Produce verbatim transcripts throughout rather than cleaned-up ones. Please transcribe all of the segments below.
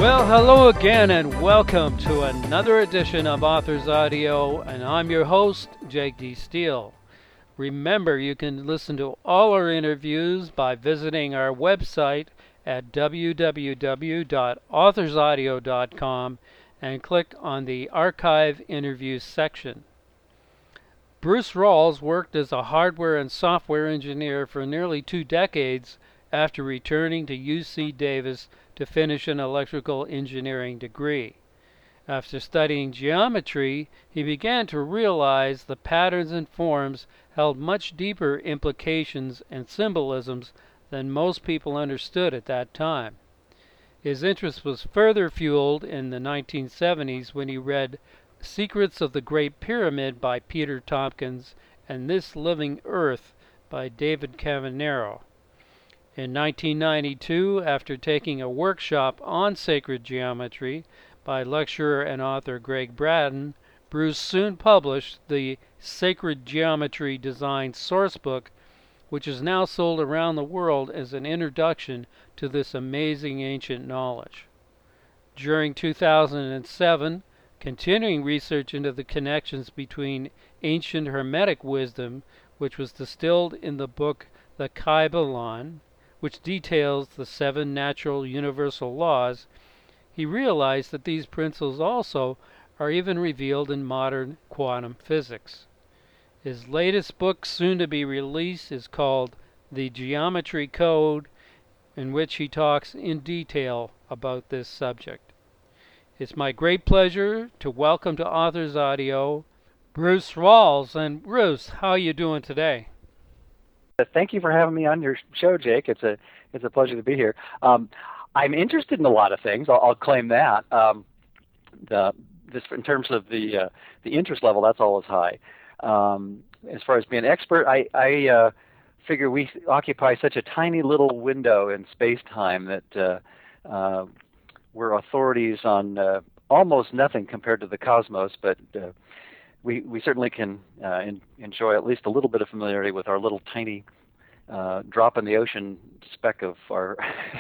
Well, hello again and welcome to another edition of Authors Audio, and I'm your host, Jake D. Steele. Remember, you can listen to all our interviews by visiting our website at w w w dot authors audio dot com and click on the Archive Interviews section. Bruce Rawls worked as a hardware and software engineer for nearly two decades after returning to U C Davis to finish an electrical engineering degree. After studying geometry, he began to realize the patterns and forms held much deeper implications and symbolisms than most people understood at that time. His interest was further fueled in the nineteen seventies when he read Secrets of the Great Pyramid by Peter Tompkins and This Living Earth by David Cannavaro. In nineteen ninety-two, after taking a workshop on sacred geometry by lecturer and author Greg Braden, Bruce soon published the Sacred Geometry Design Sourcebook, which is now sold around the world as an introduction to this amazing ancient knowledge. During two thousand seven, continuing research into the connections between ancient Hermetic wisdom, which was distilled in the book The Kybalion, which details the seven natural universal laws, he realized that these principles also are even revealed in modern quantum physics. His latest book, soon to be released, is called The Geometry Code, in which he talks in detail about this subject. It's my great pleasure to welcome to Authors Audio Bruce Rawls. And Bruce, how are you doing today? Thank you for having me on your show, Jake. It's a it's a pleasure to be here. Um, I'm interested in a lot of things. I'll, I'll claim that. Um, the this in terms of the uh, the interest level, that's always high. Um, as far as being an expert, I I uh, figure we occupy such a tiny little window in space-time that uh, uh, we're authorities on uh, almost nothing compared to the cosmos, but uh, we we certainly can uh, in, enjoy at least a little bit of familiarity with our little tiny uh, drop in the ocean speck of our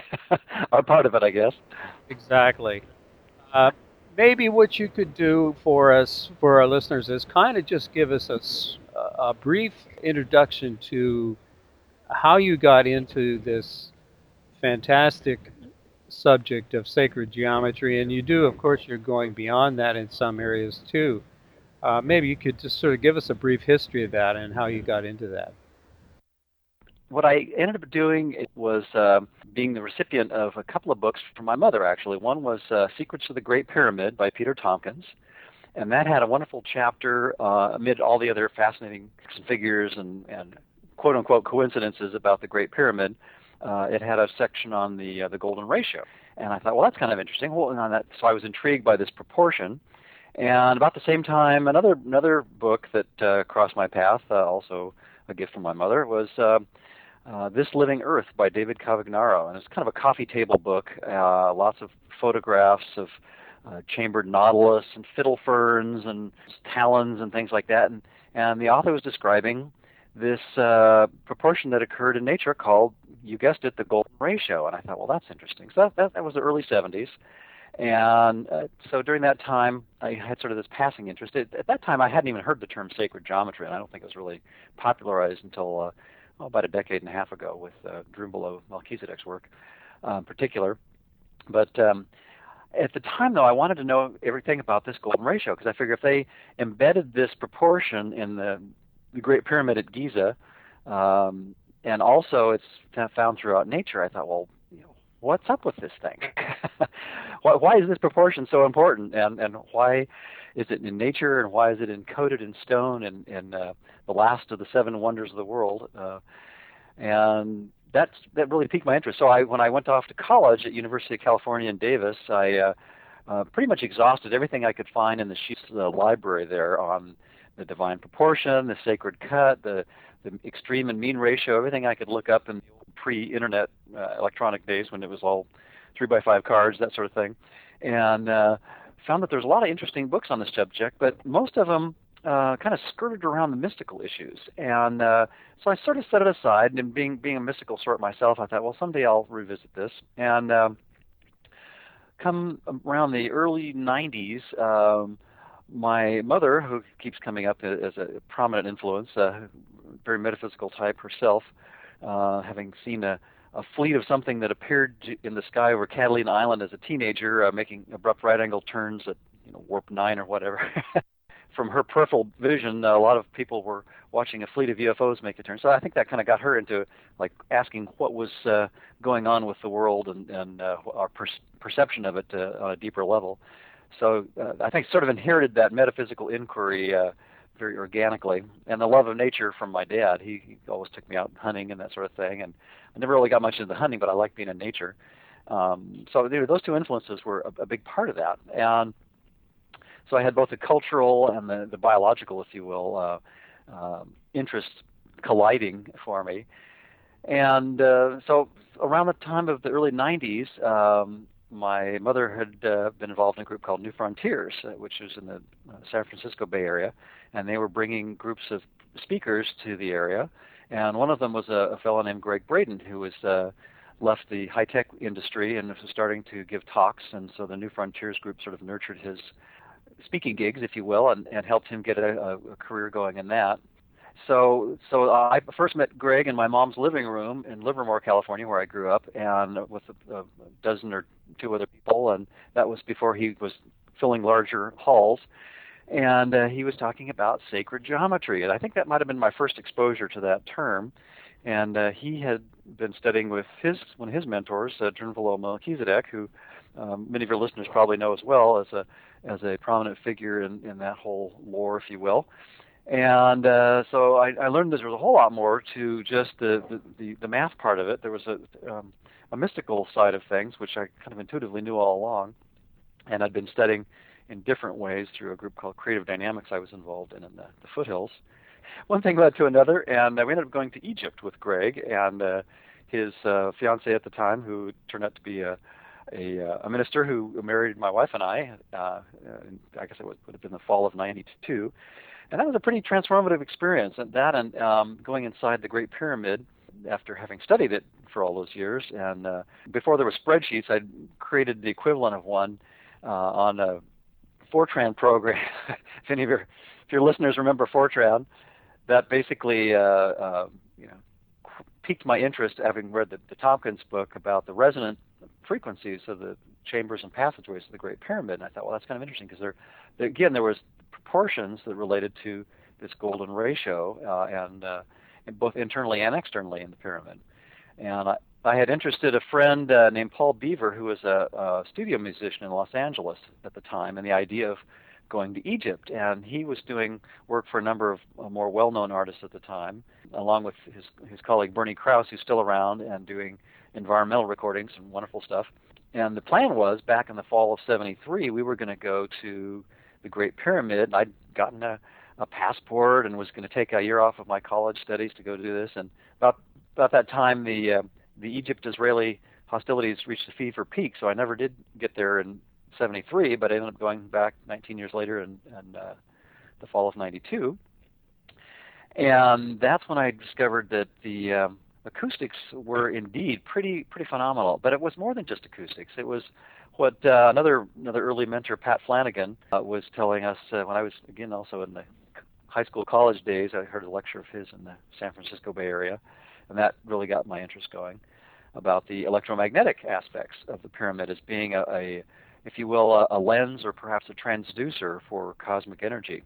our part of it, I guess. Exactly. Uh, maybe what you could do for us, for our listeners, is kind of just give us a, a brief introduction to how you got into this fantastic subject of sacred geometry. And you do, of course, you're going beyond that in some areas too. Uh, maybe you could just sort of give us a brief history of that and how you got into that. What I ended up doing it was uh, being the recipient of a couple of books from my mother, actually. One was uh, Secrets of the Great Pyramid by Peter Tompkins, and that had a wonderful chapter uh, amid all the other fascinating figures and, and quote-unquote coincidences about the Great Pyramid. Uh, it had a section on the uh, the golden ratio, and I thought, well, that's kind of interesting. Well, and on that, so I was intrigued by this proportion. And about the same time, another another book that uh, crossed my path, uh, also a gift from my mother, was uh, uh, This Living Earth by David Cannavaro. And it's kind of a coffee table book, uh, lots of photographs of uh, chambered nautilus and fiddle ferns and talons and things like that. And, and the author was describing this uh, proportion that occurred in nature called, you guessed it, the golden ratio. And I thought, well, that's interesting. So that, that, that was the early seventies. And uh, so during that time, I had sort of this passing interest. It, at that time, I hadn't even heard the term sacred geometry, and I don't think it was really popularized until uh, well, about a decade and a half ago with uh, Drunvalo Melchizedek's work uh, in particular. But um, at the time, though, I wanted to know everything about this golden ratio, because I figured if they embedded this proportion in the, the Great Pyramid at Giza, um, and also it's found throughout nature, I thought, well, what's up with this thing? why, why is this proportion so important? And and why is it in nature? And why is it encoded in stone and in uh, the last of the seven wonders of the world? Uh, and that's that really piqued my interest. So I when I went off to college at University of California in Davis, I uh, uh, pretty much exhausted everything I could find in the sheets of the library there on the divine proportion, the sacred cut, the the extreme and mean ratio, everything I could look up in the pre-internet uh, electronic days when it was all three by five cards, that sort of thing, and uh, found that there's a lot of interesting books on this subject, but most of them uh, kind of skirted around the mystical issues. And uh, so I sort of set it aside, and being being a mystical sort myself, I thought, well, someday I'll revisit this. And um, come around the early nineties, um, my mother, who keeps coming up as a prominent influence, a very metaphysical type herself, uh, having seen a, a fleet of something that appeared in the sky over Catalina Island as a teenager, uh, making abrupt right-angle turns at you know warp nine or whatever. From her peripheral vision, a lot of people were watching a fleet of U F Os make a turn. So I think that kind of got her into like asking what was uh, going on with the world and, and uh, our per- perception of it uh, on a deeper level. So uh, I think sort of inherited that metaphysical inquiry uh, very organically, and the love of nature from my dad. He, he always took me out hunting and that sort of thing, and I never really got much into hunting, but I liked being in nature. Um, so you know, those two influences were a, a big part of that, and so I had both the cultural and the, the biological, if you will, uh, uh, interests colliding for me. And uh, so around the time of the early nineties, um, my mother had uh, been involved in a group called New Frontiers, uh, which was in the uh, San Francisco Bay Area, and they were bringing groups of speakers to the area. And one of them was a, a fellow named Greg Braden, who was uh, left the high-tech industry and was starting to give talks, and so the New Frontiers group sort of nurtured his speaking gigs, if you will, and, and helped him get a, a career going in that. So so I first met Greg in my mom's living room in Livermore, California, where I grew up, and with a, a dozen or two other people, and that was before he was filling larger halls. And uh, he was talking about sacred geometry, and I think that might have been my first exposure to that term. And uh, he had been studying with his one of his mentors, uh, Drunvalo Melchizedek, who um, many of your listeners probably know as well as a as a prominent figure in, in that whole lore, if you will. And uh, so I, I learned there was a whole lot more to just the, the, the, the math part of it. There was a, um, a mystical side of things, which I kind of intuitively knew all along. And I'd been studying in different ways through a group called Creative Dynamics I was involved in in the, the foothills. One thing led to another, and uh, we ended up going to Egypt with Greg and uh, his uh, fiancée at the time, who turned out to be a A, a minister who married my wife and I. Uh, I guess it would, would have been the fall of ninety-two, and that was a pretty transformative experience. And that, and um, going inside the Great Pyramid after having studied it for all those years, and uh, before there were spreadsheets, I'd created the equivalent of one uh, on a Fortran program. if any of your if your listeners remember Fortran, that basically uh, uh, you know piqued my interest, having read the, the Tompkins book about the resonant frequencies of the chambers and passageways of the Great Pyramid. And I thought, well, that's kind of interesting because there, there, again, there was proportions that related to this golden ratio, uh, and, uh, and both internally and externally in the pyramid. And I, I had interested a friend uh, named Paul Beaver, who was a, a studio musician in Los Angeles at the time, in the idea of going to Egypt. And he was doing work for a number of uh, more well-known artists at the time, along with his, his colleague Bernie Krause, who's still around and doing environmental recordings and wonderful stuff. And the plan was, back in the fall of seventy-three, we were going to go to the Great Pyramid. I'd gotten a, a passport and was going to take a year off of my college studies to go do this. And about about that time, the uh, the Egypt-Israeli hostilities reached a fever peak, so I never did get there in seventy-three, but I ended up going back nineteen years later in, in uh, the fall of ninety-two. And that's when I discovered that the um, acoustics were indeed pretty pretty phenomenal. But it was more than just acoustics. It was what uh, another another early mentor, Pat Flanagan, uh, was telling us uh, when I was, again, also in the high school, college days. I heard a lecture of his in the San Francisco Bay Area, and that really got my interest going, about the electromagnetic aspects of the pyramid as being a, a if you will, a, a lens or perhaps a transducer for cosmic energy.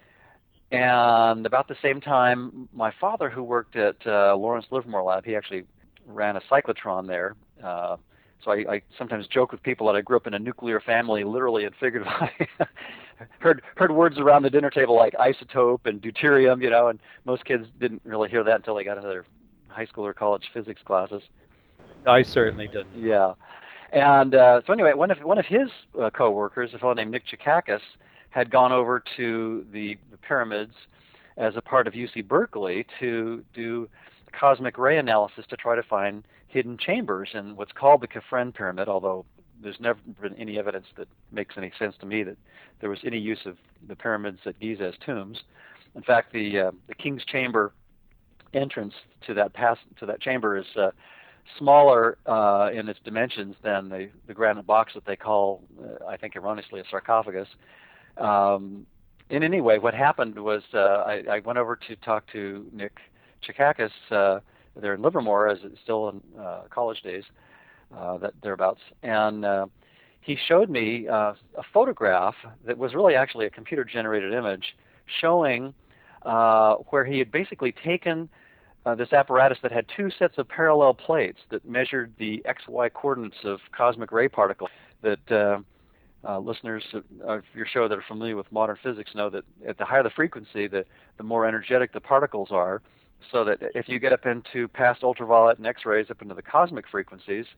And about the same time, my father, who worked at uh, Lawrence Livermore Lab, he actually ran a cyclotron there. Uh, so I, I sometimes joke with people that I grew up in a nuclear family, literally and figuratively. heard heard words around the dinner table like isotope and deuterium, you know, and most kids didn't really hear that until they got into their high school or college physics classes. I certainly didn't. Yeah. And uh, so anyway, one of one of his uh, co-workers, a fellow named Nick Chikakis, had gone over to the, the pyramids as a part of U C Berkeley to do cosmic ray analysis to try to find hidden chambers in what's called the Kefren Pyramid, although there's never been any evidence that makes any sense to me that there was any use of the pyramids at Giza as tombs. In fact, the uh, the King's Chamber entrance to that pass to that chamber is uh, smaller uh, in its dimensions than the, the granite box that they call, uh, I think erroneously, a sarcophagus. Um, in any way, what happened was uh, I, I went over to talk to Nick Chikakis uh, there in Livermore, as it's still in uh, college days, uh, that thereabouts, and uh, he showed me uh, a photograph that was really actually a computer-generated image showing uh, where he had basically taken uh, this apparatus that had two sets of parallel plates that measured the X Y coordinates of cosmic ray particles that uh, uh, listeners of your show that are familiar with modern physics know that at the higher the frequency, the, the more energetic the particles are, so that if you get up into past ultraviolet and X-rays up into the cosmic frequencies,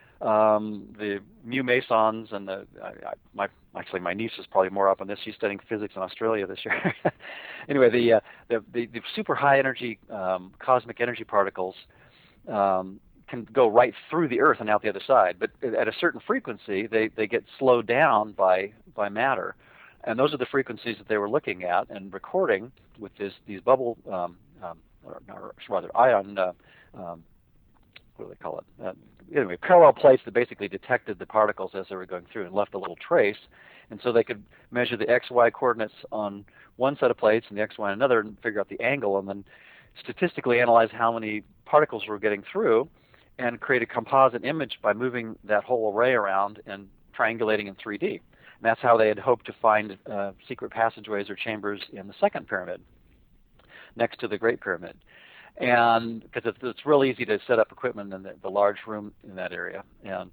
um, the mu mesons and the I, I, my actually my niece is probably more up on this. She's studying physics in Australia this year. Anyway, the, uh, the the the super high energy um, cosmic energy particles um, can go right through the Earth and out the other side. But at a certain frequency, they, they get slowed down by by matter, and those are the frequencies that they were looking at and recording with this these bubble um, um, or, or rather ion. Uh, um, what do they call it? Uh, anyway, parallel plates that basically detected the particles as they were going through and left a little trace. And so they could measure the X Y coordinates on one set of plates and the X Y on another and figure out the angle, and then statistically analyze how many particles were getting through and create a composite image by moving that whole array around and triangulating in three D. And that's how they had hoped to find uh, secret passageways or chambers in the second pyramid next to the Great Pyramid. And because it's, it's real easy to set up equipment in the, the large room in that area. And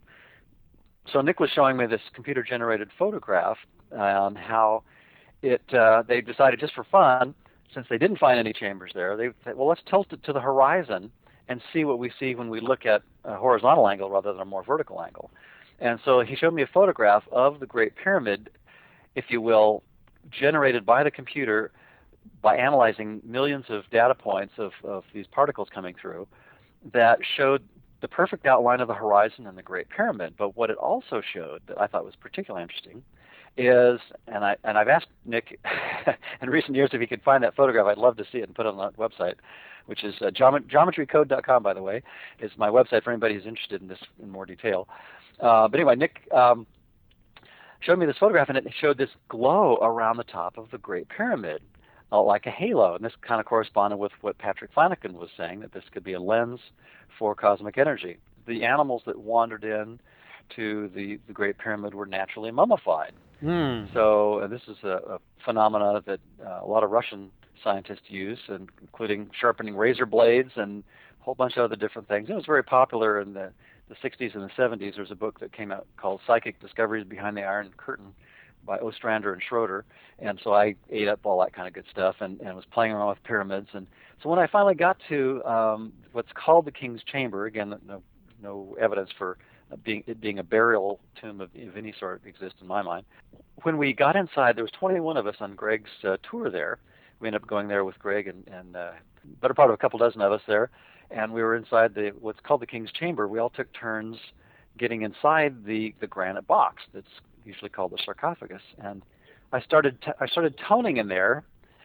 so Nick was showing me this computer-generated photograph on how it, uh, they decided just for fun, since they didn't find any chambers there, they said, well, let's tilt it to the horizon and see what we see when we look at a horizontal angle rather than a more vertical angle. And so he showed me a photograph of the Great Pyramid, if you will, generated by the computer by analyzing millions of data points of, of these particles coming through that showed the perfect outline of the horizon and the Great Pyramid. But what it also showed that I thought was particularly interesting is, and, I, and I've asked Nick in recent years if he could find that photograph. I'd love to see it and put it on that website, which is uh, geomet- geometry code dot com, by the way, is my website for anybody who's interested in this in more detail. Uh, but anyway, Nick um, showed me this photograph, and it showed this glow around the top of the Great Pyramid, uh, like a halo. And this kind of corresponded with what Patrick Flanagan was saying, that this could be a lens for cosmic energy. The animals that wandered in to the, the Great Pyramid were naturally mummified. Mm. So uh, this is a, a phenomena that uh, a lot of Russian scientists use, and including sharpening razor blades and a whole bunch of other different things. It was very popular in the, the sixties and the seventies. There was a book that came out called Psychic Discoveries Behind the Iron Curtain by Ostrander and Schroeder, and so I ate up all that kind of good stuff and, and was playing around with pyramids. And so when I finally got to um, what's called the King's Chamber, again, no, no evidence for being, it being a burial tomb of, of any sort exists in my mind. When we got inside, there was twenty-one of us on Greg's uh, tour there. We ended up going there with Greg and, and uh, better part of a couple dozen of us there, and we were inside the what's called the King's Chamber. We all took turns getting inside the, the granite box that's usually called the sarcophagus, and I started t- I started toning in there,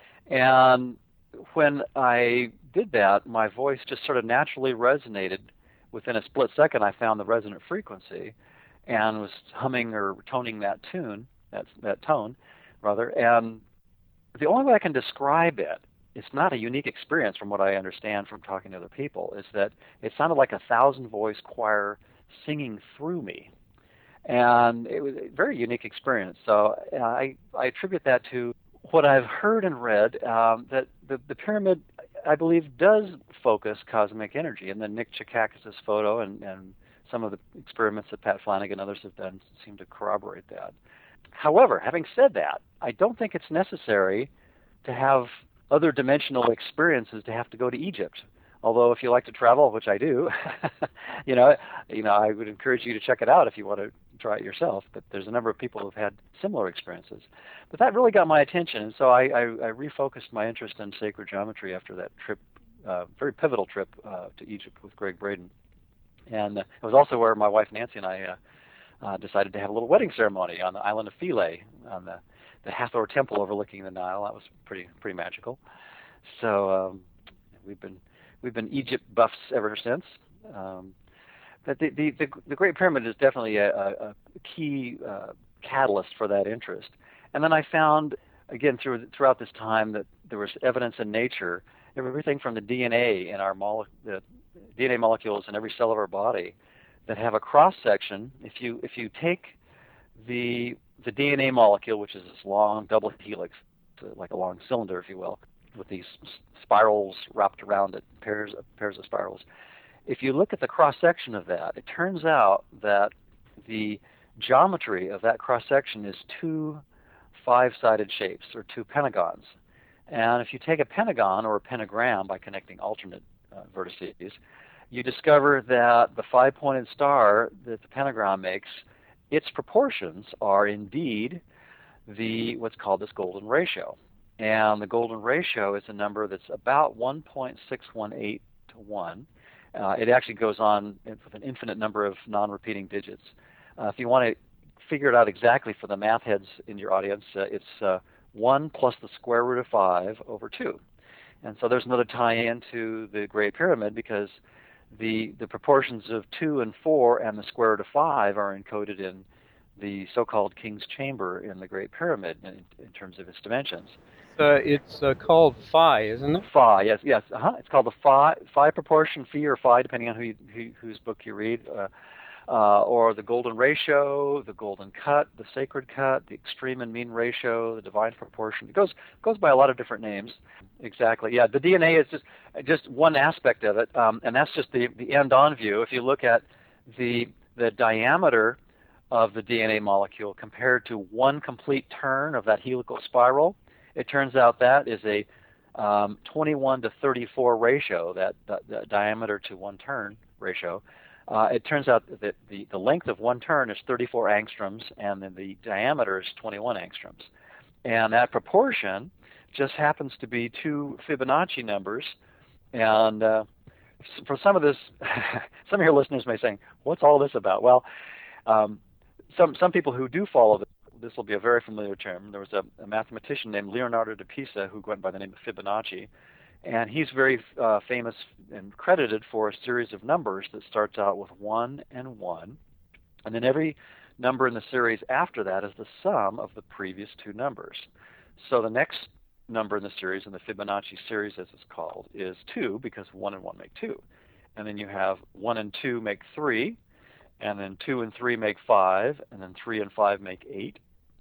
and when I did that, my voice just sort of naturally resonated. Within a split second, I found the resonant frequency, and was humming or toning that tune, that that tone, rather. And the only way I can describe it, it's not a unique experience from what I understand from talking to other people, is that it sounded like a thousand-voice choir singing through me. And it was a very unique experience. So uh, I, I attribute that to what I've heard and read, um, that the, the pyramid, I believe, does focus cosmic energy. And then Nick Chikakis' photo and, and some of the experiments that Pat Flanagan and others have done seem to corroborate that. However, having said that, I don't think it's necessary to have other dimensional experiences to have to go to Egypt. Although if you like to travel, which I do, you know, you know, I would encourage you to check it out if you want to try it yourself. But there's a number of people who've had similar experiences. But that really got my attention, and so I, I, I refocused my interest in sacred geometry after that trip, uh, very pivotal trip uh, to Egypt with Greg Braden. And uh, it was also where my wife Nancy and I uh, uh, decided to have a little wedding ceremony on the island of Philae, on the, the Hathor Temple overlooking the Nile. That was pretty pretty magical. So um, we've been We've been Egypt buffs ever since. Um, that the, the, the, the Great Pyramid is definitely a, a, a key uh, catalyst for that interest. And then I found, again, through, throughout this time that there was evidence in nature, everything from the D N A in our mole- the D N A molecules in every cell of our body that have a cross-section. If you, if you take the, the D N A molecule, which is this long double helix, like a long cylinder, if you will, with these spirals wrapped around it, pairs of, pairs of spirals. If you look at the cross-section of that, it turns out that the geometry of that cross-section is two five-sided shapes, or two pentagons. And if you take a pentagon or a pentagram by connecting alternate uh, vertices, you discover that the five-pointed star that the pentagram makes, its proportions are indeed the what's called this golden ratio. And the golden ratio is a number that's about one point six one eight to one. Uh, it actually goes on with an infinite number of non-repeating digits. Uh, if you want to figure it out exactly for the math heads in your audience, uh, it's uh, one plus the square root of five over two. And so there's another tie-in to the Great Pyramid, because the, the proportions of two and four and the square root of five are encoded in the so-called King's Chamber in the Great Pyramid in, in terms of its dimensions. Uh, it's uh, called phi, isn't it? Phi, yes, yes. Uh-huh. It's called the phi, phi proportion, phi or phi, depending on who, you, who whose book you read, uh, uh, or the golden ratio, the golden cut, the sacred cut, the extreme and mean ratio, the divine proportion. It goes goes by a lot of different names. Exactly. Yeah, the D N A is just just one aspect of it, um, and that's just the the end-on view. If you look at the the diameter of the D N A molecule compared to one complete turn of that helical spiral, it turns out that is a um, twenty-one to thirty-four ratio, that, that, that diameter to one turn ratio. Uh, it turns out that the, the length of one turn is thirty-four angstroms, and then the diameter is twenty-one angstroms. And that proportion just happens to be two Fibonacci numbers. And uh, for some of this, some of your listeners may say, what's all this about? Well, um, some, some people who do follow this, this will be a very familiar term. There was a, a mathematician named Leonardo da Pisa who went by the name of Fibonacci, and he's very uh, famous and credited for a series of numbers that starts out with one and one, and then every number in the series after that is the sum of the previous two numbers. So the next number in the series, in the Fibonacci series as it's called, is two, because one and one make two. And then you have one and two make three, and then two and three make five, and then three and five make eight,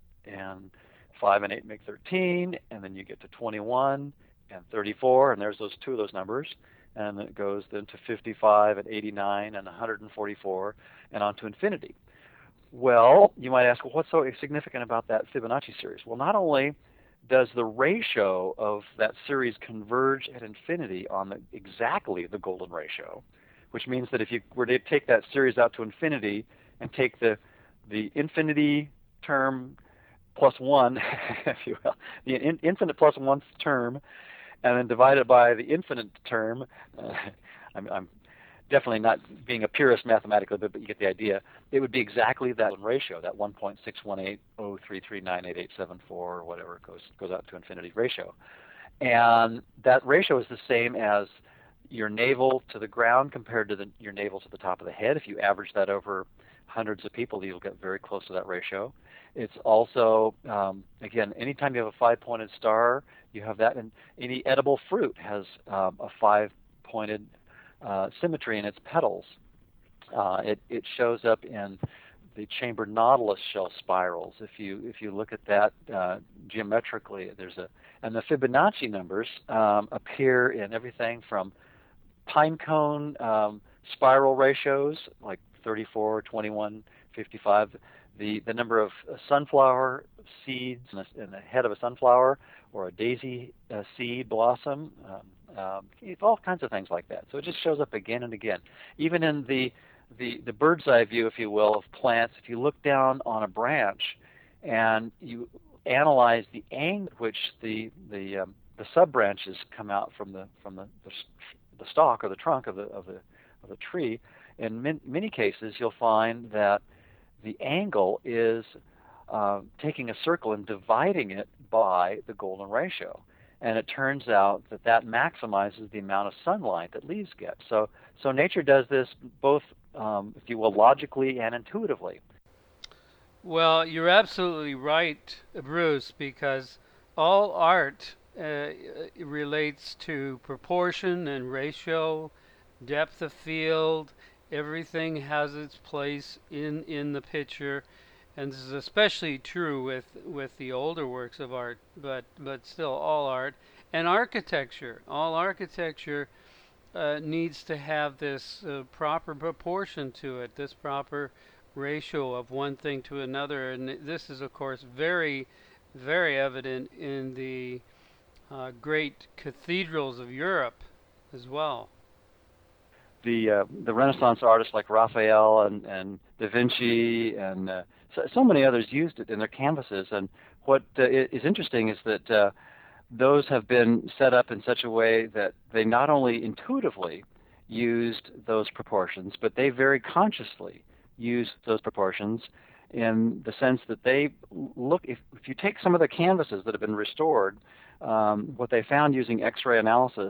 and five and eight make thirteen, and then you get to twenty-one and thirty-four, and there's those two of those numbers, and it goes then to fifty-five and eighty-nine and one hundred forty-four, and on to infinity. Well, you might ask, well, what's so significant about that Fibonacci series? Well, not only does the ratio of that series converge at infinity on the, exactly the golden ratio, which means that if you were to take that series out to infinity and take the the infinity term plus one, if you will, the in, infinite plus one term, and then divide it by the infinite term, uh, I'm, I'm definitely not being a purist mathematically, but, but you get the idea. It would be exactly that ratio, that one point six one eight zero three three nine eight eight seven four, or whatever it goes goes out to infinity ratio. And that ratio is the same as your navel to the ground compared to the, your navel to the top of the head. If you average that over hundreds of people, you'll get very close to that ratio. It's also, um, again, anytime you have a five-pointed star, you have that. And any edible fruit has um, a five-pointed uh, symmetry in its petals. Uh, it, it shows up in the chambered nautilus shell spirals. If you if you look at that uh, geometrically, there's a and the Fibonacci numbers um, appear in everything from pine cone um, spiral ratios like thirty-four, twenty-one, fifty-five. The, the number of sunflower seeds in the, in the head of a sunflower, or a daisy uh, seed blossom, um, um, all kinds of things like that. So it just shows up again and again. Even in the, the, the bird's eye view, if you will, of plants, if you look down on a branch and you analyze the angle at which the, the, um, the sub-branches come out from the, from the, the, the stalk or the trunk of the, of the, of the tree, in min- many cases you'll find that the angle is uh, taking a circle and dividing it by the golden ratio. And it turns out that that maximizes the amount of sunlight that leaves get. So, so nature does this both um, if you will, logically and intuitively. Well, you're absolutely right, Bruce, because all art uh, relates to proportion and ratio, depth of field. Everything has its place in, in the picture, and this is especially true with, with the older works of art, but, but still all art. And architecture. All architecture uh, needs to have this uh, proper proportion to it, this proper ratio of one thing to another. And this is, of course, very, very evident in the uh, great cathedrals of Europe as well. The uh, the Renaissance artists like Raphael and, and Da Vinci and uh, so, so many others used it in their canvases. And what uh, is interesting is that uh, those have been set up in such a way that they not only intuitively used those proportions, but they very consciously used those proportions in the sense that they look, if, if you take some of the canvases that have been restored, um, what they found using X-ray analysis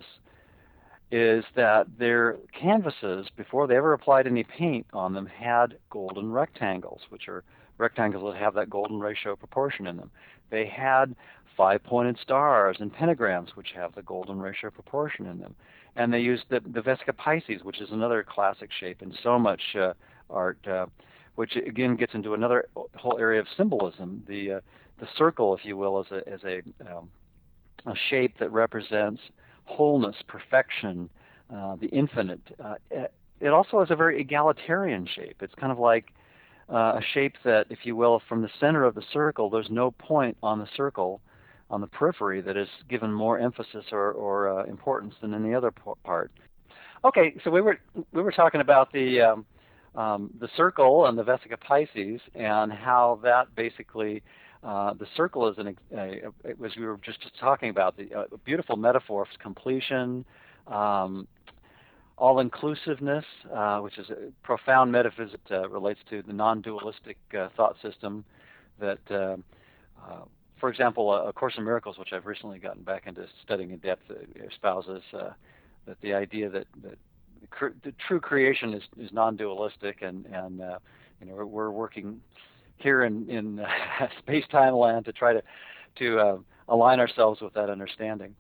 is that their canvases, before they ever applied any paint on them, had golden rectangles, which are rectangles that have that golden ratio proportion in them. They had five-pointed stars and pentagrams, which have the golden ratio proportion in them. And they used the, the Vesica Piscis, which is another classic shape in so much uh, art, uh, which again gets into another whole area of symbolism. The uh, the circle, if you will, is a, is a, um, a shape that represents wholeness, perfection, uh, the infinite. Uh, it also has a very egalitarian shape. It's kind of like uh, a shape that, if you will, from the center of the circle, there's no point on the circle, on the periphery, that is given more emphasis or, or uh, importance than any other part. Okay, so we were we were talking about the um, um, the circle and the Vesica Piscis and how that basically. Uh, the circle is an, a, a, as we were just talking about, the uh, beautiful metaphor of completion, um, all-inclusiveness, uh, which is a profound metaphysics that uh, relates to the non-dualistic uh, thought system that, uh, uh, for example, A Course in Miracles, which I've recently gotten back into studying in depth, uh, espouses uh, that the idea that, that the, cr- the true creation is, is non-dualistic, and, and uh, you know, we're, we're working here in, in uh, space-time land to try to to uh, align ourselves with that understanding.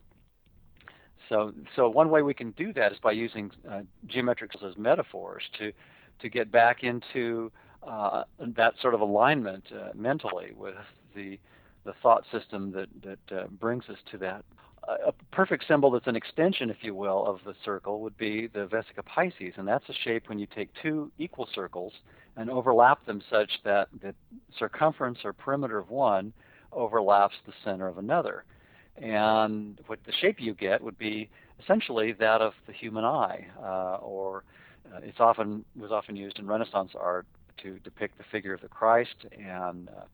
So, so one way we can do that is by using uh, geometrics as metaphors to to get back into uh, that sort of alignment uh, mentally with the the thought system that that uh, brings us to that. A perfect symbol that's an extension, if you will, of the circle would be the Vesica Piscis, and that's a shape when you take two equal circles and overlap them such that the circumference or perimeter of one overlaps the center of another. And what the shape you get would be essentially that of the human eye, uh, or uh, it's often was often used in Renaissance art to depict the figure of the Christ, and uh,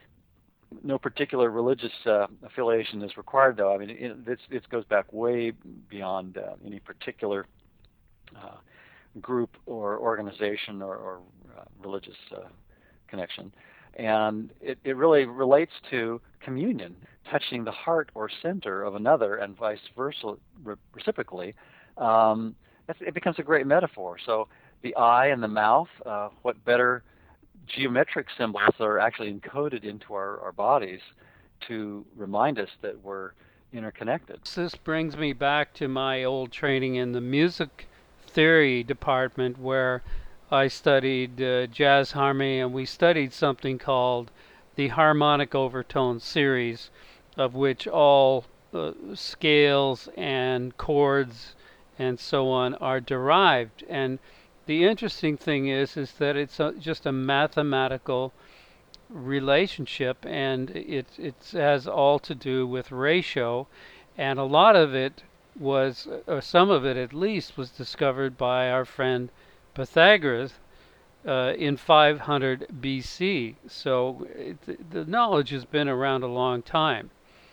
no particular religious uh, affiliation is required, though. I mean, it, this, this goes back way beyond uh, any particular uh, group or organization or, or uh, religious uh, connection. And it, it really relates to communion, touching the heart or center of another, and vice versa, re- reciprocally. Um, it becomes a great metaphor. So the eye and the mouth, uh, what better geometric symbols are actually encoded into our, our bodies to remind us that we're interconnected. This brings me back to my old training in the music theory department, where I studied uh, jazz harmony, and we studied something called the harmonic overtone series, of which all uh, scales and chords and so on are derived. And the interesting thing is is that it's a, just a mathematical relationship, and it it has all to do with ratio, and a lot of it was, or some of it at least, was discovered by our friend Pythagoras uh, in five hundred B C. So it, the knowledge has been around a long time,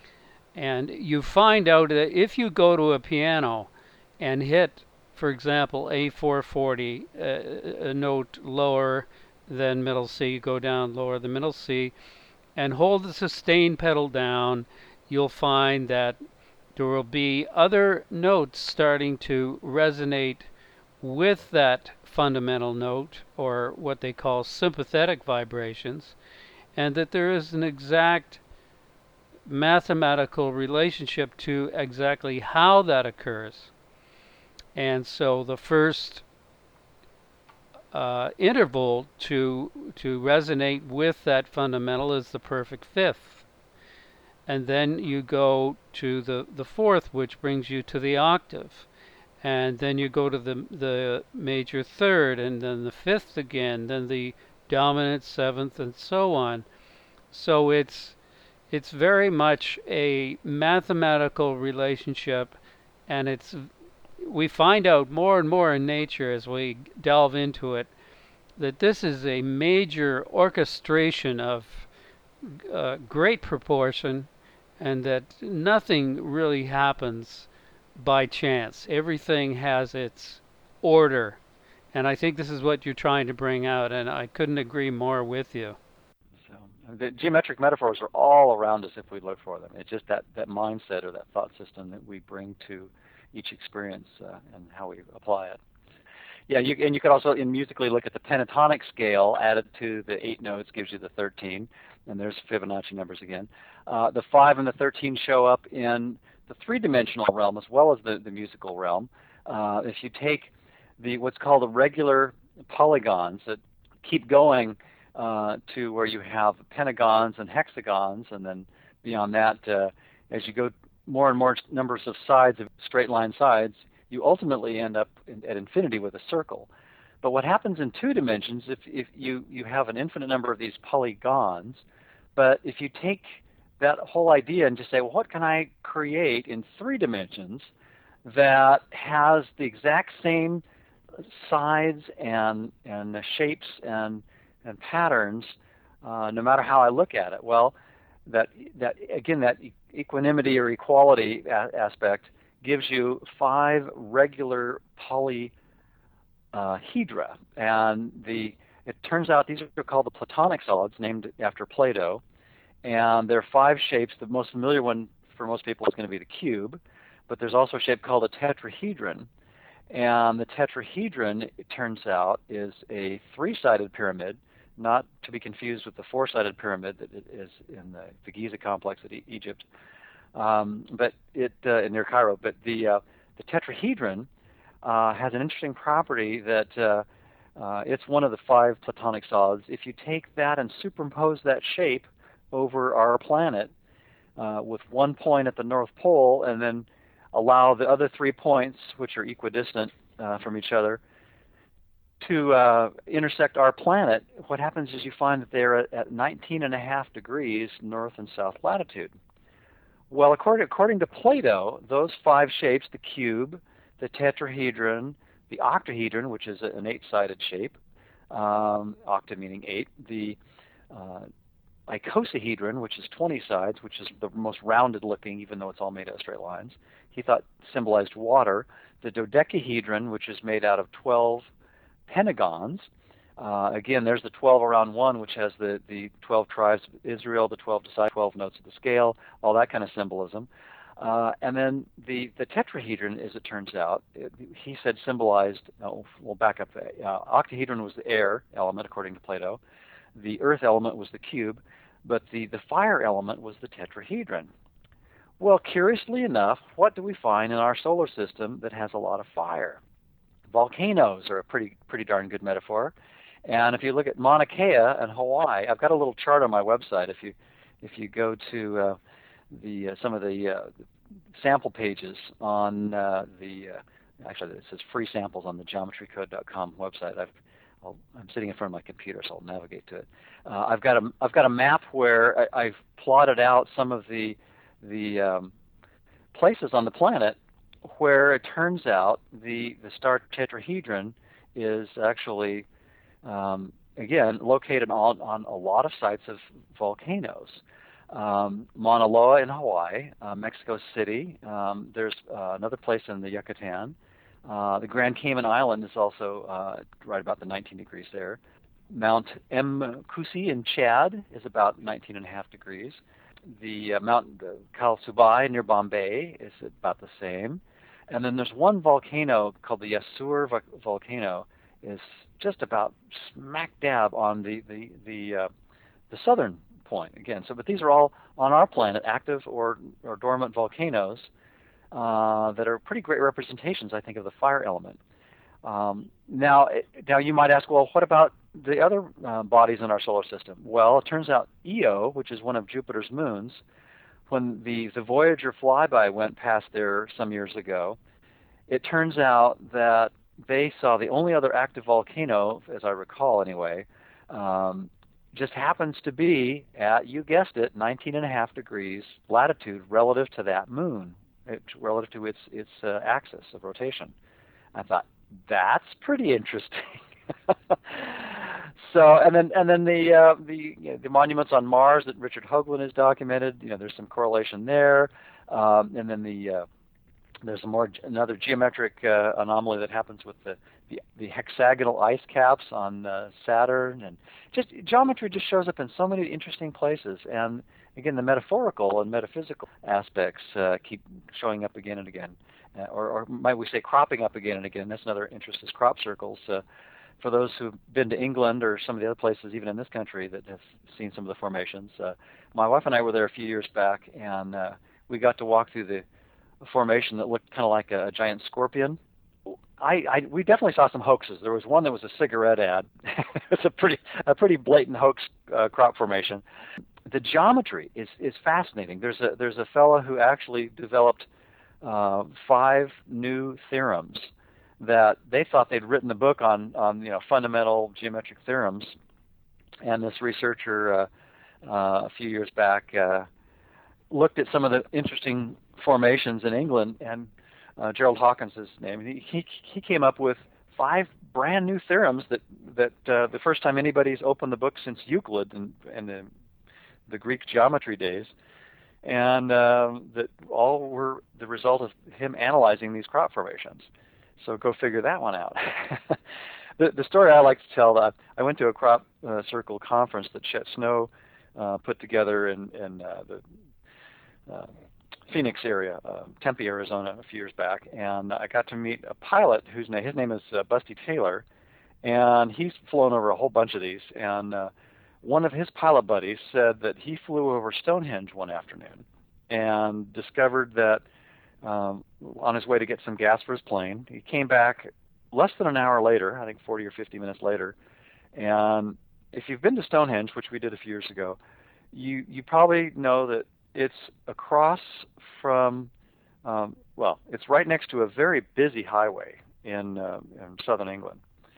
and you find out that if you go to a piano and hit, for example, A four forty, uh, a note lower than middle C, go down lower than middle C, and hold the sustain pedal down, you'll find that there will be other notes starting to resonate with that fundamental note, or what they call sympathetic vibrations, and that there is an exact mathematical relationship to exactly how that occurs. And so the first uh, interval to to resonate with that fundamental is the perfect fifth. And then you go to the, the fourth, which brings you to the octave. And then you go to the the major third, and then the fifth again, then the dominant seventh, and so on. So it's it's very much a mathematical relationship, and it's we find out more and more in nature as we delve into it that this is a major orchestration of uh, great proportion, and that nothing really happens by chance. Everything has its order. And I think this is what you're trying to bring out, and I couldn't agree more with you. So the geometric metaphors are all around us if we look for them. It's just that, that mindset or that thought system that we bring to each experience uh, and how we apply it. Yeah, you, and you could also, in musically, look at the pentatonic scale added to the eight notes gives you the thirteen, and there's Fibonacci numbers again. Uh, the five and the thirteen show up in the three-dimensional realm as well as the, the musical realm. Uh, if you take the what's called the regular polygons that keep going uh, to where you have pentagons and hexagons, and then beyond that, uh, as you go more and more numbers of sides, of straight line sides, you ultimately end up in, at infinity with a circle. But what happens in two dimensions, if, if you, you have an infinite number of these polygons, but if you take that whole idea and just say, well, what can I create in three dimensions that has the exact same sides and, and shapes and, and patterns, uh, no matter how I look at it? Well, that, that again, that equanimity or equality a- aspect gives you five regular polyhedra, uh, and the it turns out these are called the Platonic solids, named after Plato, and there are five shapes. The most familiar one for most people is going to be the cube, but there's also a shape called a tetrahedron, and the tetrahedron, it turns out, is a three-sided pyramid, not to be confused with the four-sided pyramid that is in the, the Giza complex at e- Egypt. Um, but it uh, near Cairo, but the uh, the tetrahedron uh, has an interesting property that uh, uh, it's one of the five Platonic solids. If you take that and superimpose that shape over our planet uh, with one point at the North Pole, and then allow the other three points, which are equidistant uh, from each other, to uh, intersect our planet, what happens is you find that they're at, at nineteen and a half degrees north and south latitude. Well, according, according to Plato, those five shapes, the cube, the tetrahedron, the octahedron, which is an eight-sided shape, um, octa meaning eight, the uh, icosahedron, which is twenty sides, which is the most rounded looking, even though it's all made out of straight lines, he thought symbolized water, the dodecahedron, which is made out of twelve pentagons. Uh, again, there's the twelve around one, which has the, the twelve tribes of Israel, the twelve decide, twelve notes of the scale, all that kind of symbolism. Uh, and then the, the tetrahedron, as it turns out, it, he said symbolized, oh, we'll back up, uh, octahedron was the air element, according to Plato. The earth element was the cube, but the, the fire element was the tetrahedron. Well, curiously enough, what do we find in our solar system that has a lot of fire? Volcanoes are a pretty pretty darn good metaphor. And if you look at Mauna Kea and Hawaii, I've got a little chart on my website. If you if you go to uh, the uh, some of the uh, sample pages on uh, the uh, actually it says free samples on the geometry code dot com website. I've I'll, I'm sitting in front of my computer, so I'll navigate to it. Uh, I've got a I've got a map where I, I've plotted out some of the the um, places on the planet where it turns out the the star tetrahedron is actually Um, again, located on, on a lot of sites of volcanoes. Um, Mauna Loa in Hawaii, uh, Mexico City. Um, there's uh, another place in the Yucatan. Uh, the Grand Cayman Island is also uh, right about the nineteen degrees there. Mount M. Kusi in Chad is about nineteen and a half degrees. The uh, Mount uh, Kalsubai near Bombay is about the same. And then there's one volcano called the Yasur volcano is just about smack dab on the the the, uh, the southern point again. So, but these are all on our planet, active or or dormant volcanoes uh, that are pretty great representations, I think, of the fire element. Um, now, now you might ask, well, what about the other uh, bodies in our solar system? Well, it turns out Io, which is one of Jupiter's moons, when the, the Voyager flyby went past there some years ago, it turns out that they saw the only other active volcano, as I recall anyway, um, just happens to be at, you guessed it, nineteen and a half degrees latitude relative to that moon, it, relative to its, its uh, axis of rotation. I thought, that's pretty interesting. So, and then and then the uh, the you know, the monuments on Mars that Richard Hoagland has documented. You know, there's some correlation there, um, and then the uh, there's a more another geometric uh, anomaly that happens with the, the the hexagonal ice caps on uh, Saturn, and just geometry just shows up in so many interesting places. And again, the metaphorical and metaphysical aspects uh, keep showing up again and again. Uh, or, or might we say cropping up again and again. That's another interest, is crop circles. Uh, for those who've been to England or some of the other places, even in this country, that have seen some of the formations. Uh, my wife and I were there a few years back, and uh, we got to walk through the formation that looked kind of like a, a giant scorpion. I, I we definitely saw some hoaxes. There was one that was a cigarette ad. It's a pretty a pretty blatant hoax uh, crop formation. The geometry is is fascinating. There's a there's a fellow who actually developed Uh, five new theorems that they thought they'd written the book on, on you know, fundamental geometric theorems. And this researcher uh, uh, a few years back uh, looked at some of the interesting formations in England, and uh, Gerald Hawkins is his name. He, he he came up with five brand new theorems that that uh, the first time anybody's opened the book since Euclid in, in the the Greek geometry days. And uh, that all were the result of him analyzing these crop formations. So go figure that one out. the, the story I like to tell, uh, I went to a crop uh, circle conference that Chet Snow uh, put together in, in uh, the uh, Phoenix area, uh, Tempe, Arizona, a few years back, and I got to meet a pilot whose name, his name is uh, Busty Taylor, and he's flown over a whole bunch of these, and uh, one of his pilot buddies said that he flew over Stonehenge one afternoon and discovered that um, on his way to get some gas for his plane, he came back less than an hour later, I think forty or fifty minutes later, and if you've been to Stonehenge, which we did a few years ago, you, you probably know that it's across from, um, well, it's right next to a very busy highway in, uh, in southern England,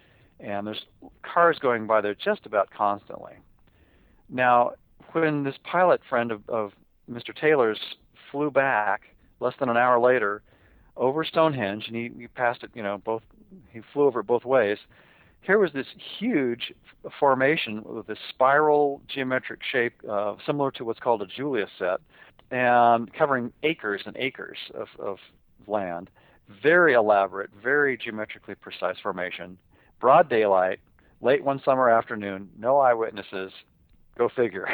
and there's cars going by there just about constantly. Now, when this pilot friend of, of Mister Taylor's flew back less than an hour later over Stonehenge, and he, he passed it, you know, both, he flew over it both ways, here was this huge formation with this spiral geometric shape, uh, similar to what's called a Julius set, and covering acres and acres of, of land. Very elaborate, very geometrically precise formation. Broad daylight, late one summer afternoon, no eyewitnesses. Go figure.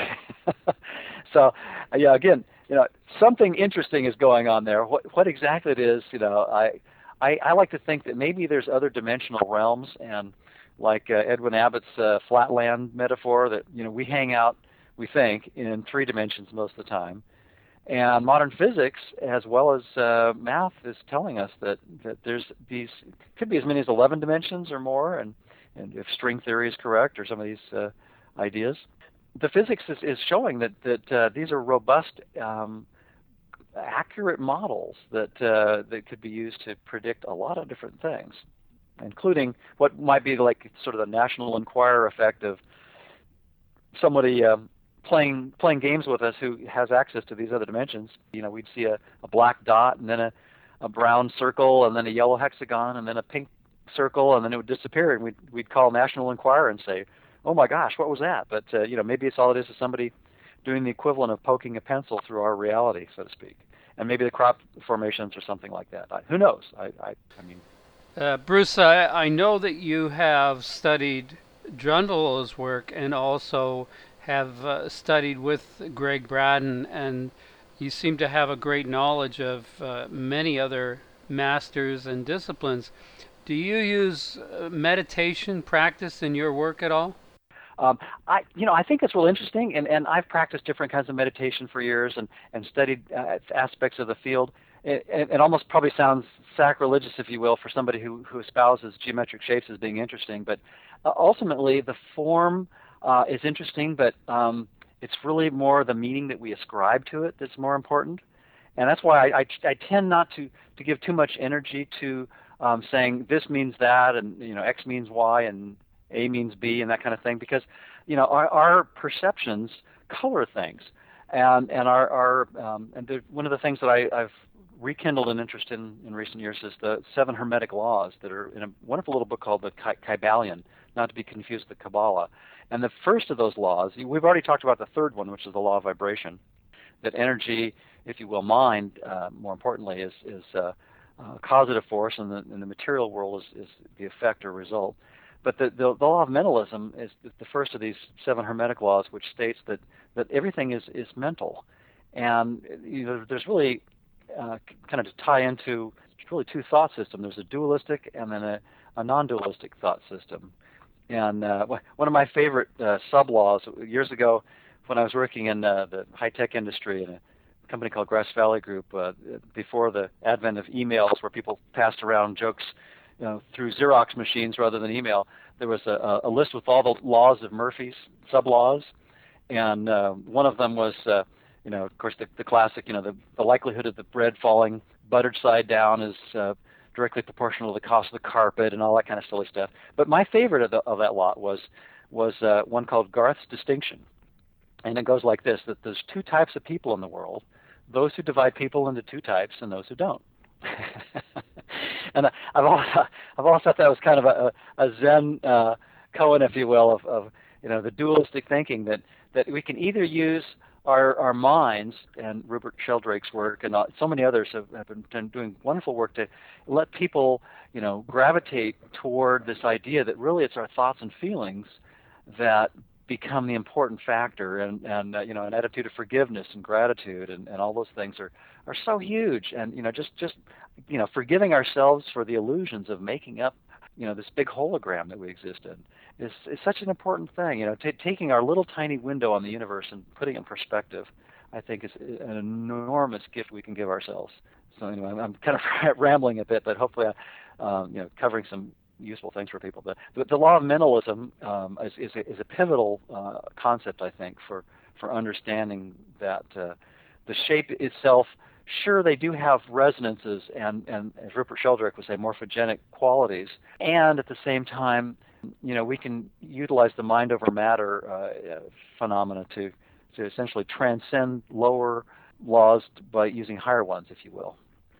So, yeah, again, you know, something interesting is going on there. What what exactly it is, you know, I I, I like to think that maybe there's other dimensional realms, and like uh, Edwin Abbott's uh, flatland metaphor, that, you know, we hang out, we think, in three dimensions most of the time. And modern physics, as well as uh, math, is telling us that, that there's these, could be as many as eleven dimensions or more, and, and if string theory is correct, or some of these uh, ideas. The physics is, is showing that, that uh, these are robust, um, accurate models that, uh, that could be used to predict a lot of different things, including what might be like sort of the National Enquirer effect of somebody um, playing playing games with us who has access to these other dimensions. You know, we'd see a, a black dot, and then a, a brown circle, and then a yellow hexagon, and then a pink circle, and then it would disappear, and we'd, we'd call National Enquirer and say, oh my gosh, what was that? But, uh, you know, maybe it's all it is is somebody doing the equivalent of poking a pencil through our reality, so to speak. And maybe the crop formations or something like that. I, who knows? I, I, I mean... Uh, Bruce, I, I know that you have studied Drunvalo's work and also have uh, studied with Greg Braden, and you seem to have a great knowledge of uh, many other masters and disciplines. Do you use uh, meditation practice in your work at all? Um, I, you know, I think it's real interesting, and, and I've practiced different kinds of meditation for years and, and studied uh, aspects of the field. It, it, it almost probably sounds sacrilegious, if you will, for somebody who, who espouses geometric shapes as being interesting, but uh, ultimately the form uh, is interesting, but um, it's really more the meaning that we ascribe to it that's more important. And that's why I, I, I tend not to, to give too much energy to um, saying this means that, and you know X means Y, and A means B, and that kind of thing, because you know our, our perceptions color things, and and our, our um, and the, one of the things that I, I've rekindled an interest in in recent years is the seven Hermetic laws that are in a wonderful little book called the Kybalion, not to be confused with the Kabbalah. And the first of those laws, we've already talked about the third one, which is the law of vibration, that energy, if you will, mind, uh, more importantly, is is uh, uh, causative force, and the, and the material world is, is the effect or result. But the, the, the law of mentalism is the first of these seven Hermetic laws, which states that, that everything is, is mental. And you know, there's really uh, kind of to tie into really two thought systems. There's a dualistic and then a, a non-dualistic thought system. And uh, one of my favorite uh, sub-laws, years ago when I was working in uh, the high-tech industry in a company called Grass Valley Group, uh, before the advent of emails where people passed around jokes you know, through Xerox machines rather than email, there was a, a list with all the laws of Murphy's, sub-laws, and uh, one of them was, uh, you know, of course, the, the classic, you know, the, the likelihood of the bread falling buttered side down is uh, directly proportional to the cost of the carpet and all that kind of silly stuff. But my favorite of, the, of that lot was was uh, one called Garth's Distinction, and it goes like this: that there's two types of people in the world: those who divide people into two types and those who don't. And I've always, I've always thought that was kind of a, a Zen uh, koan, if you will, of, of you know the dualistic thinking that, that we can either use our our minds, and Rupert Sheldrake's work and so many others have, have been doing wonderful work to let people you know gravitate toward this idea that really it's our thoughts and feelings that become the important factor, and and uh, you know an attitude of forgiveness and gratitude and, and all those things are, are so huge, and you know just just you know forgiving ourselves for the illusions of making up you know this big hologram that we exist in is is such an important thing. You know, t- taking our little tiny window on the universe and putting it in perspective, I think is an enormous gift we can give ourselves. So anyway, I'm, I'm kind of rambling a bit, but hopefully, I, um, you know, covering some useful things for people. The, the, the law of mentalism um, is, is, a, is a pivotal uh, concept, I think, for, for understanding that uh, the shape itself, sure, they do have resonances and, and, as Rupert Sheldrake would say, morphogenic qualities. And at the same time, you know, we can utilize the mind over matter uh, phenomena to, to essentially transcend lower laws by using higher ones, if you will.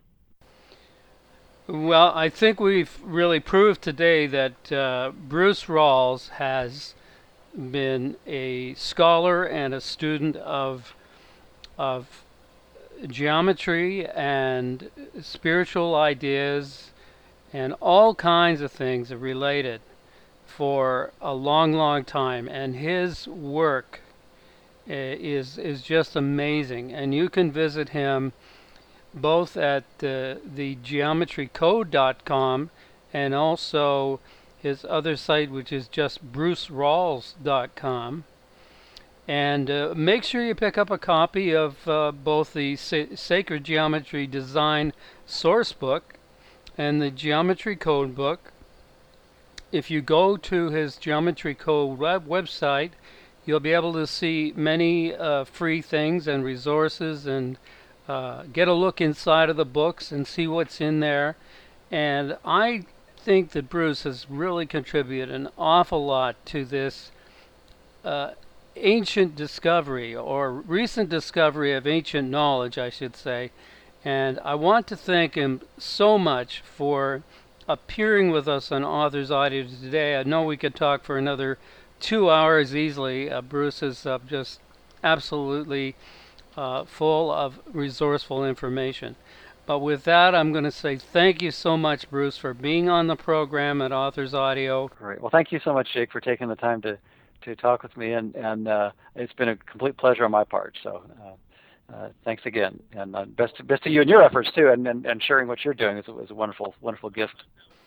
Well, I think we've really proved today that uh, Bruce Rawls has been a scholar and a student of of geometry and spiritual ideas and all kinds of things related for a long, long time, and his work uh, is is just amazing. And you can visit him both at uh, the geometry code dot com and also his other site, which is just bruce rawls dot com. And uh, make sure you pick up a copy of uh, both the Sa- Sacred Geometry Design Source Book and the Geometry Code Book. If you go to his Geometry Code web- website, you'll be able to see many uh, free things and resources, and uh, get a look inside of the books and see what's in there. And I think that Bruce has really contributed an awful lot to this uh, ancient discovery, or recent discovery of ancient knowledge, I should say. And I want to thank him so much for appearing with us on Authors Audio today. I know we could talk for another two hours easily. Uh, Bruce is uh, just absolutely uh, full of resourceful information. But with that, I'm going to say thank you so much, Bruce, for being on the program at Authors Audio. Great. Well, thank you so much, Jake, for taking the time to, to talk with me, and, and uh, it's been a complete pleasure on my part. So uh, uh, thanks again, and uh, best, best to you and your efforts, too, and, and, and sharing what you're doing is, is a wonderful, wonderful gift.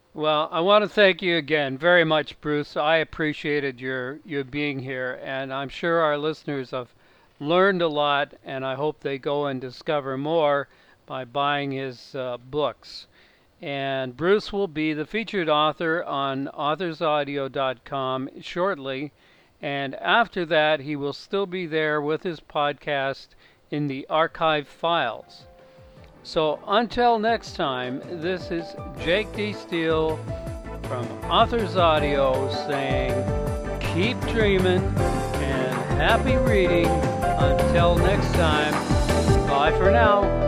Well, I want to thank you again very much, Bruce. I appreciated your you being here, and I'm sure our listeners have learned a lot, and I hope they go and discover more by buying his uh, books. And Bruce will be the featured author on authors audio dot com shortly, and after that, he will still be there with his podcast in the archive files. So until next time, this is Jake D. Steele from Authors Audio saying, keep dreaming and happy reading. Until next time, bye for now.